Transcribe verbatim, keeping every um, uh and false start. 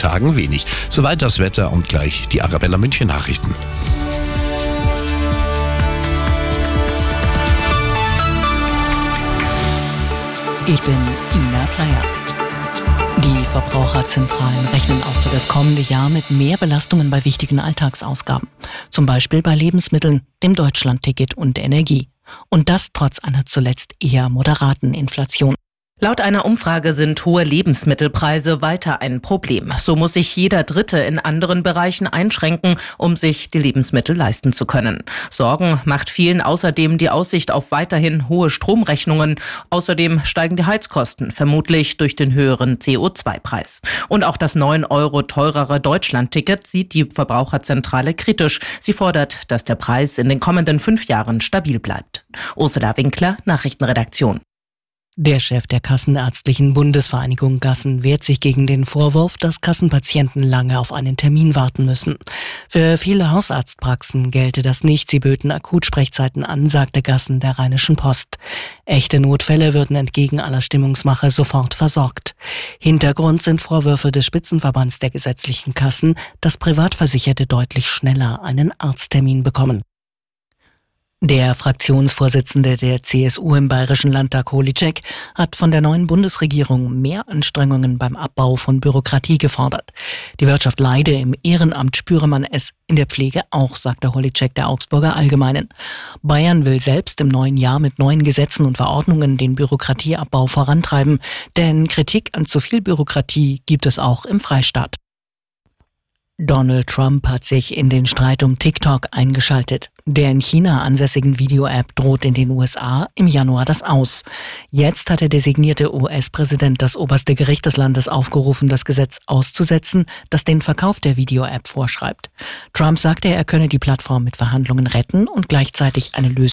Tagen wenig. Soweit das Wetter und gleich die Arabella München Nachrichten. Ich bin Ina Kleier. Die Verbraucherzentralen rechnen auch für das kommende Jahr mit mehr Belastungen bei wichtigen Alltagsausgaben. Zum Beispiel bei Lebensmitteln, dem Deutschlandticket und Energie. Und das trotz einer zuletzt eher moderaten Inflation. Laut einer Umfrage sind hohe Lebensmittelpreise weiter ein Problem. So muss sich jeder Dritte in anderen Bereichen einschränken, um sich die Lebensmittel leisten zu können. Sorgen macht vielen außerdem die Aussicht auf weiterhin hohe Stromrechnungen. Außerdem steigen die Heizkosten, vermutlich durch den höheren C O zwei Preis. Und auch das neun Euro teurere Deutschlandticket sieht die Verbraucherzentrale kritisch. Sie fordert, dass der Preis in den kommenden fünf Jahren stabil bleibt. Ursula Winkler, Nachrichtenredaktion. Der Chef der Kassenärztlichen Bundesvereinigung Gassen wehrt sich gegen den Vorwurf, dass Kassenpatienten lange auf einen Termin warten müssen. Für viele Hausarztpraxen gelte das nicht. Sie böten Akutsprechzeiten an, sagte Gassen der Rheinischen Post. Echte Notfälle würden entgegen aller Stimmungsmache sofort versorgt. Hintergrund sind Vorwürfe des Spitzenverbands der gesetzlichen Kassen, dass Privatversicherte deutlich schneller einen Arzttermin bekommen. Der Fraktionsvorsitzende der C S U im Bayerischen Landtag, Holitschek, hat von der neuen Bundesregierung mehr Anstrengungen beim Abbau von Bürokratie gefordert. Die Wirtschaft leide, im Ehrenamt spüre man es, in der Pflege auch, sagte Holitschek der Augsburger Allgemeinen. Bayern will selbst im neuen Jahr mit neuen Gesetzen und Verordnungen den Bürokratieabbau vorantreiben, denn Kritik an zu viel Bürokratie gibt es auch im Freistaat. Donald Trump hat sich in den Streit um TikTok eingeschaltet. Der in China ansässigen Video-App droht in den U S A im Januar das Aus. Jetzt hat der designierte U S-Präsident das oberste Gericht des Landes aufgerufen, das Gesetz auszusetzen, das den Verkauf der Video-App vorschreibt. Trump sagte, er könne die Plattform mit Verhandlungen retten und gleichzeitig eine Lösung